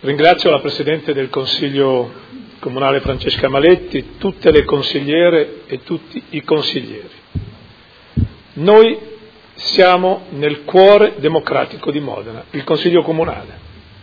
Ringrazio la Presidente del Consiglio Comunale Francesca Maletti, tutte le consigliere e tutti i consiglieri. Noi siamo nel cuore democratico di Modena, il Consiglio Comunale.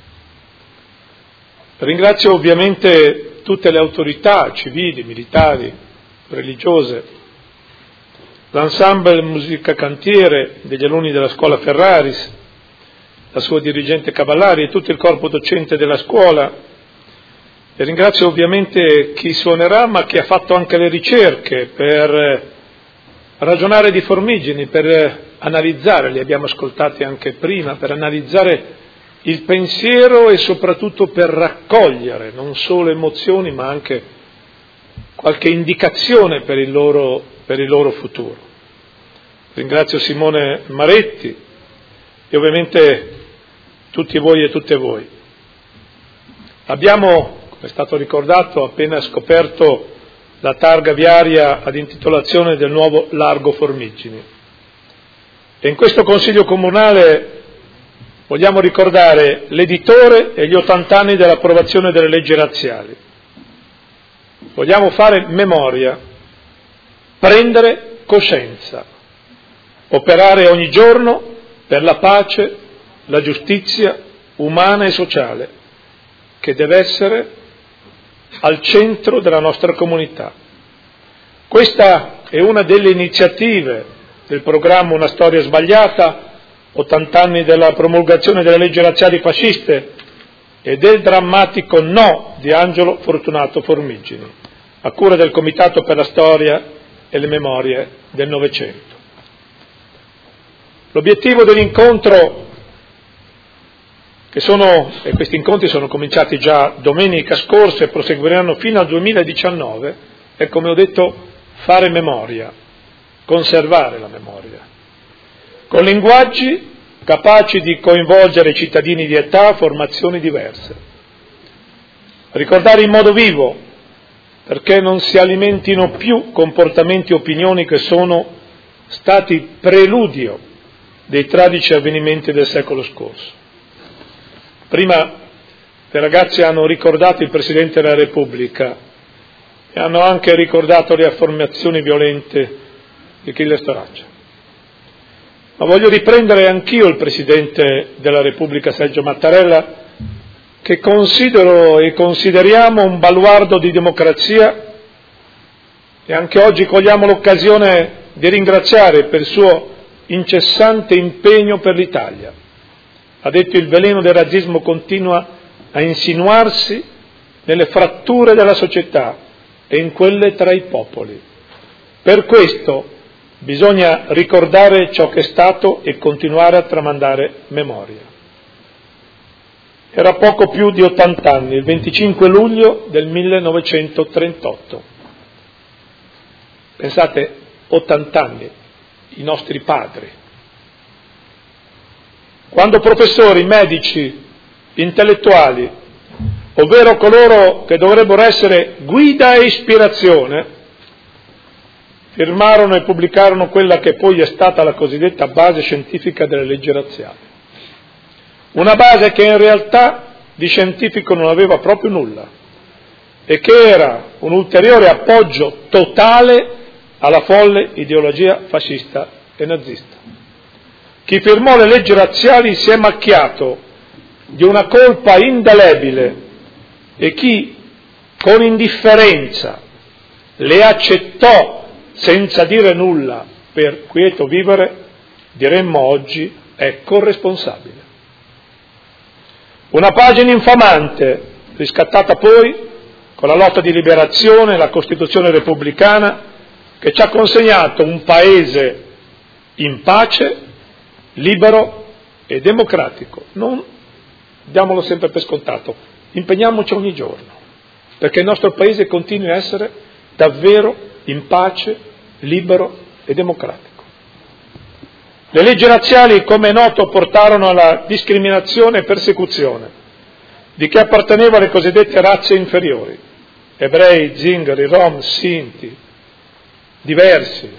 Ringrazio ovviamente tutte le autorità civili, militari, religiose, l'ensemble musica cantiere degli alunni della scuola Ferraris, la sua dirigente Cavallari e tutto il corpo docente della scuola, e ringrazio ovviamente chi suonerà ma chi ha fatto anche le ricerche per ragionare di Formigine, per analizzare, li abbiamo ascoltati anche prima, per analizzare il pensiero e soprattutto per raccogliere non solo emozioni ma anche qualche indicazione per il loro futuro. Ringrazio Simone Maretti e ovviamente tutti voi e tutte voi. Abbiamo, come è stato ricordato, appena scoperto la targa viaria ad intitolazione del nuovo Largo Formigine. E in questo Consiglio Comunale vogliamo ricordare l'editore e gli 80 anni dell'approvazione delle leggi razziali. Vogliamo fare memoria, prendere coscienza, operare ogni giorno per la pace, la giustizia umana e sociale, che deve essere al centro della nostra comunità. Questa è una delle iniziative del programma Una storia sbagliata, 80 anni dalla promulgazione delle leggi razziali fasciste e del drammatico no di Angelo Fortunato Formigine, a cura del Comitato per la Storia e le Memorie del Novecento. L'obiettivo dell'incontro, e questi incontri sono cominciati già domenica scorsa e proseguiranno fino al 2019, è, come ho detto, fare memoria, conservare la memoria, con linguaggi capaci di coinvolgere i cittadini di età, formazioni diverse. Ricordare in modo vivo, perché non si alimentino più comportamenti e opinioni che sono stati preludio dei tragici avvenimenti del secolo scorso. Prima le ragazze hanno ricordato il Presidente della Repubblica e hanno anche ricordato le affermazioni violente di Achille Starace. Ma voglio riprendere anch'io il Presidente della Repubblica Sergio Mattarella, che considero e consideriamo un baluardo di democrazia, e anche oggi cogliamo l'occasione di ringraziare per il suo incessante impegno per l'Italia. Ha detto: il veleno del razzismo continua a insinuarsi nelle fratture della società e in quelle tra i popoli. Per questo bisogna ricordare ciò che è stato e continuare a tramandare memoria. Era poco più di 80 anni, il 25 luglio del 1938. Pensate, 80 anni, i nostri padri. Quando professori, medici, intellettuali, ovvero coloro che dovrebbero essere guida e ispirazione, firmarono e pubblicarono quella che poi è stata la cosiddetta base scientifica delle leggi razziali. Una base che in realtà di scientifico non aveva proprio nulla e che era un ulteriore appoggio totale alla folle ideologia fascista e nazista. Chi firmò le leggi razziali si è macchiato di una colpa indelebile e chi con indifferenza le accettò senza dire nulla per quieto vivere, diremmo oggi, è corresponsabile. Una pagina infamante, riscattata poi con la lotta di liberazione e la Costituzione repubblicana, che ci ha consegnato un paese in pace, libero e democratico. Non diamolo sempre per scontato, impegniamoci ogni giorno perché il nostro paese continui a essere davvero in pace, libero e democratico. Le leggi razziali, come è noto, portarono alla discriminazione e persecuzione di chi apparteneva alle cosiddette razze inferiori, ebrei, zingari, rom, sinti, diversi.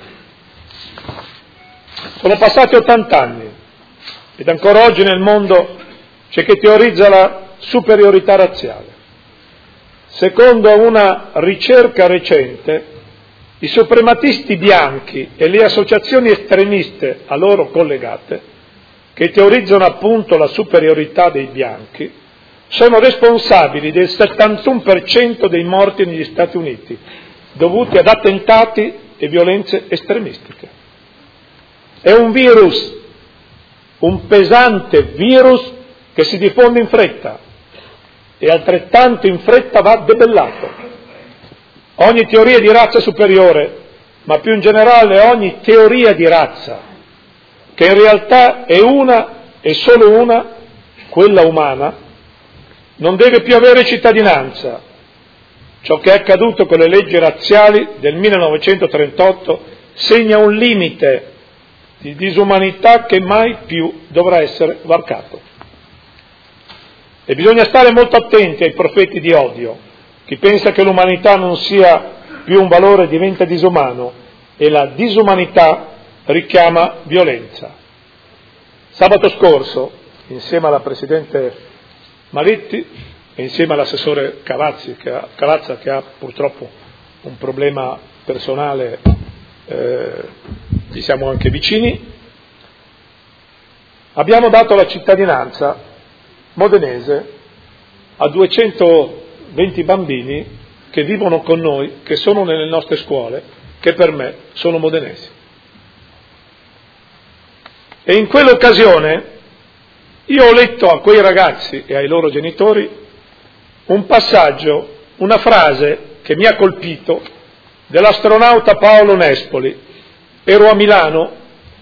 Sono passati 80 anni ed ancora oggi nel mondo c'è chi teorizza la superiorità razziale. Secondo una ricerca recente, i suprematisti bianchi e le associazioni estremiste a loro collegate, che teorizzano appunto la superiorità dei bianchi, sono responsabili del 71% dei morti negli Stati Uniti, dovuti ad attentati e violenze estremistiche. È un virus, un pesante virus che si diffonde in fretta e altrettanto in fretta va debellato. Ogni teoria di razza superiore, ma più in generale ogni teoria di razza, che in realtà è una e solo una, quella umana, non deve più avere cittadinanza. Ciò che è accaduto con le leggi razziali del 1938 segna un limite di disumanità che mai più dovrà essere varcato. E bisogna stare molto attenti ai profeti di odio. Chi pensa che l'umanità non sia più un valore diventa disumano e la disumanità richiama violenza. Sabato scorso, insieme alla Presidente Maletti e insieme all'assessore Cavazza, che ha purtroppo un problema personale, ci siamo anche vicini, abbiamo dato la cittadinanza modenese a 220 bambini che vivono con noi, che sono nelle nostre scuole, che per me sono modenesi. E in quell'occasione io ho letto a quei ragazzi e ai loro genitori un passaggio, una frase che mi ha colpito dell'astronauta Paolo Nespoli. Ero a Milano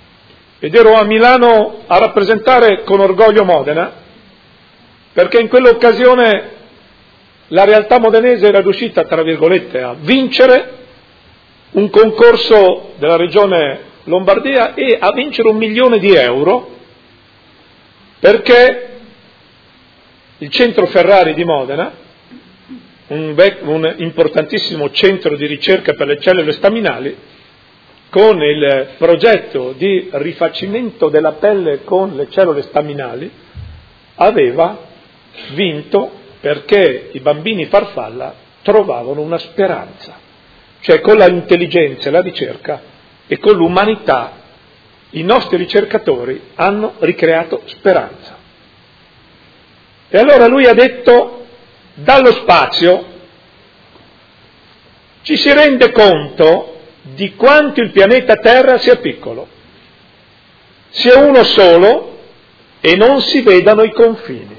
a rappresentare con orgoglio Modena, perché in quell'occasione la realtà modenese era riuscita, tra virgolette, a vincere un concorso della regione Lombardia e a vincere 1 milione di euro, perché il centro Ferrari di Modena, un importantissimo centro di ricerca per le cellule staminali, con il progetto di rifacimento della pelle con le cellule staminali, aveva vinto perché i bambini farfalla trovavano una speranza. Cioè con l'intelligenza e la ricerca e con l'umanità i nostri ricercatori hanno ricreato speranza. E allora lui ha detto: dallo spazio ci si rende conto di quanto il pianeta Terra sia piccolo, sia uno solo e non si vedano i confini.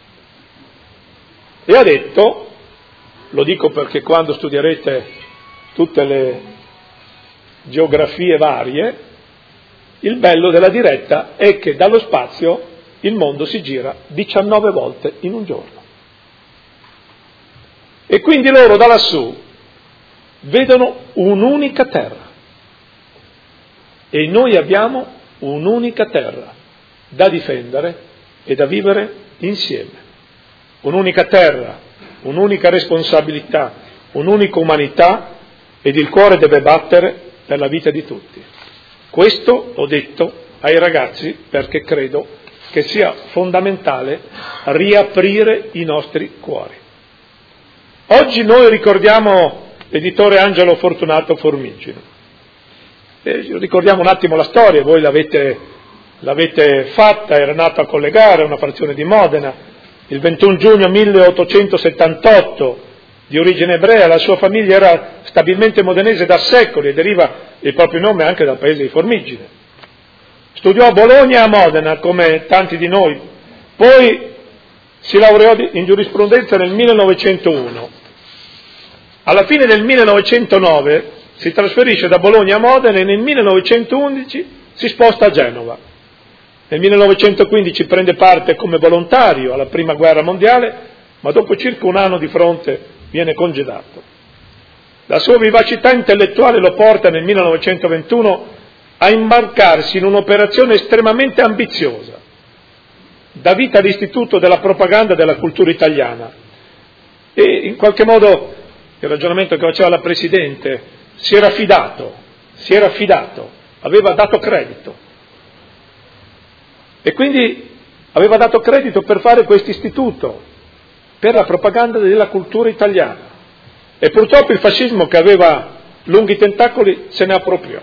E ha detto, lo dico perché quando studierete tutte le geografie varie, il bello della diretta è che dallo spazio il mondo si gira 19 volte in un giorno. E quindi loro da lassù vedono un'unica terra. E noi abbiamo un'unica terra da difendere e da vivere insieme. Un'unica terra, un'unica responsabilità, un'unica umanità, ed il cuore deve battere per la vita di tutti. Questo ho detto ai ragazzi perché credo che sia fondamentale riaprire i nostri cuori. Oggi noi ricordiamo l'editore Angelo Fortunato Formigino. Ricordiamo un attimo la storia, voi l'avete fatta, era nato a Collegare, una frazione di Modena, il 21 giugno 1878, di origine ebrea. La sua famiglia era stabilmente modenese da secoli e deriva il proprio nome anche dal paese di Formigine. Studiò a Bologna e a Modena, come tanti di noi, poi si laureò in giurisprudenza nel 1901. Alla fine del 1909 si trasferisce da Bologna a Modena e nel 1911 si sposta a Genova. Nel 1915 prende parte come volontario alla Prima Guerra Mondiale, ma dopo circa un anno di fronte viene congedato. La sua vivacità intellettuale lo porta nel 1921 a imbarcarsi in un'operazione estremamente ambiziosa. Dà vita all'Istituto della Propaganda della Cultura Italiana e in qualche modo, il ragionamento che faceva la Presidente, si era fidato, aveva dato credito. E quindi aveva dato credito per fare questo istituto, per la propaganda della cultura italiana. E purtroppo il fascismo, che aveva lunghi tentacoli, se ne appropriò.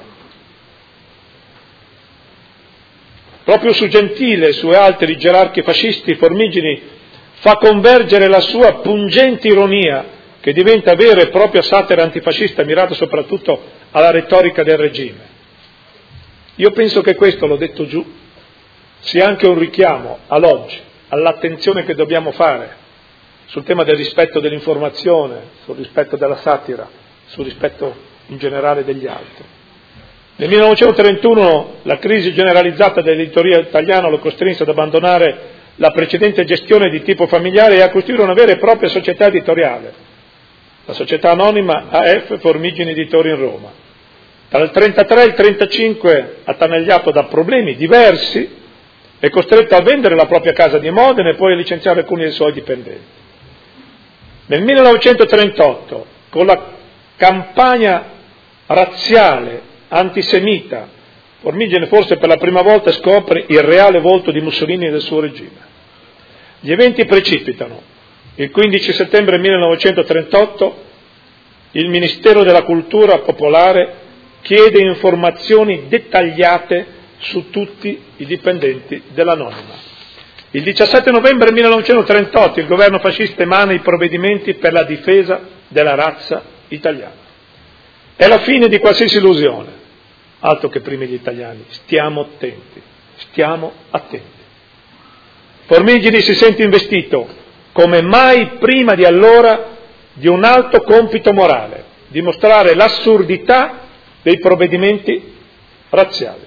Proprio su Gentile e su altri gerarchi fascisti, Formigini fa convergere la sua pungente ironia, che diventa vera e propria satira antifascista, mirata soprattutto alla retorica del regime. Io penso che questo, l'ho detto giù, sia anche un richiamo all'oggi, all'attenzione che dobbiamo fare sul tema del rispetto dell'informazione, sul rispetto della satira, sul rispetto in generale degli altri. Nel 1931 la crisi generalizzata dell'editoria italiana lo costrinse ad abbandonare la precedente gestione di tipo familiare e a costruire una vera e propria società editoriale, la società anonima AF Formigini Editori in Roma. Tra il 1933 e il 1935, attanagliato da problemi diversi, è costretto a vendere la propria casa di Modena e poi a licenziare alcuni dei suoi dipendenti. Nel 1938, con la campagna razziale antisemita, Formigini forse per la prima volta scopre il reale volto di Mussolini e del suo regime. Gli eventi precipitano. Il 15 settembre 1938 il Ministero della Cultura Popolare chiede informazioni dettagliate su tutti i dipendenti dell'Anonima. Il 17 novembre 1938 il governo fascista emana i provvedimenti per la difesa della razza italiana. È la fine di qualsiasi illusione. Altro che primi gli italiani, stiamo attenti. Formigini si sente investito, come mai prima di allora, di un alto compito morale, dimostrare l'assurdità dei provvedimenti razziali.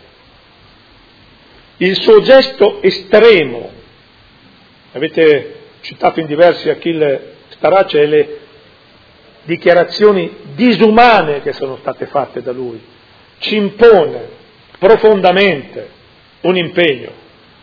Il suo gesto estremo, avete citato in diversi Achille Starace e le dichiarazioni disumane che sono state fatte da lui, ci impone profondamente un impegno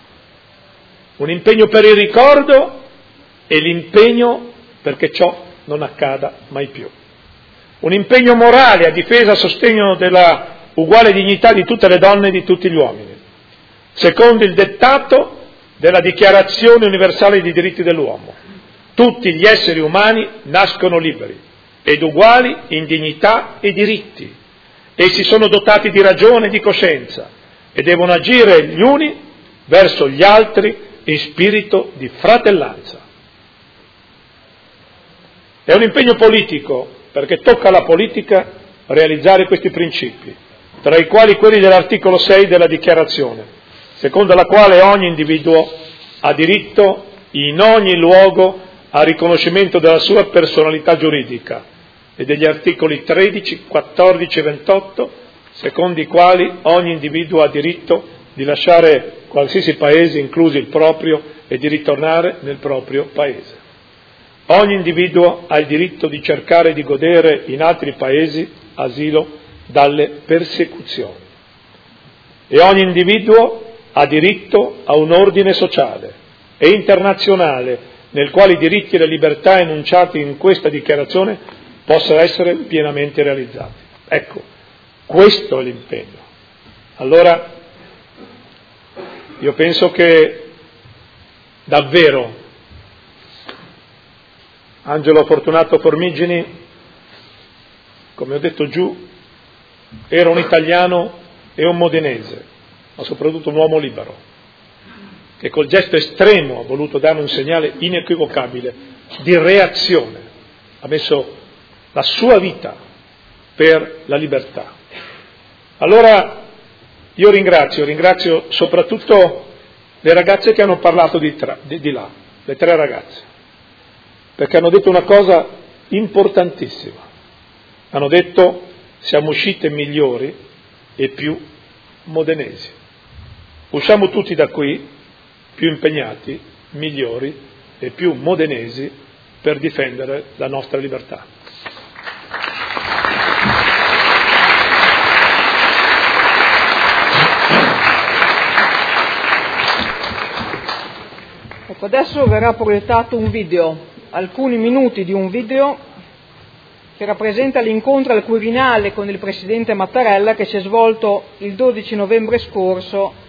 per il ricordo e l'impegno perché ciò non accada mai più. Un impegno morale a difesa e a sostegno della uguale dignità di tutte le donne e di tutti gli uomini, secondo il dettato della Dichiarazione universale dei diritti dell'uomo. Tutti gli esseri umani nascono liberi ed uguali in dignità e diritti. Essi sono dotati di ragione e di coscienza e devono agire gli uni verso gli altri in spirito di fratellanza. È un impegno politico, perché tocca alla politica realizzare questi principi, tra i quali quelli dell'articolo 6 della Dichiarazione, secondo la quale ogni individuo ha diritto in ogni luogo al riconoscimento della sua personalità giuridica, e degli articoli 13, 14 e 28, secondo i quali ogni individuo ha diritto di lasciare qualsiasi paese, incluso il proprio, e di ritornare nel proprio paese. Ogni individuo ha il diritto di cercare di godere in altri paesi asilo dalle persecuzioni. E ogni individuo ha diritto a un ordine sociale e internazionale nel quale i diritti e le libertà enunciati in questa dichiarazione possano essere pienamente realizzati. Ecco, questo è l'impegno. Allora, io penso che davvero Angelo Fortunato Formigini, come ho detto giù, era un italiano e un modenese, ma soprattutto un uomo libero, che col gesto estremo ha voluto dare un segnale inequivocabile di reazione, ha messo la sua vita per la libertà. Allora io ringrazio soprattutto le ragazze che hanno parlato di là, le 3 ragazze, perché hanno detto una cosa importantissima. Hanno detto: siamo uscite migliori e più modenesi. Usciamo tutti da qui più impegnati, migliori e più modenesi per difendere la nostra libertà. Ecco, adesso verrà proiettato un video, alcuni minuti di un video che rappresenta l'incontro al Quirinale con il Presidente Mattarella che si è svolto il 12 novembre scorso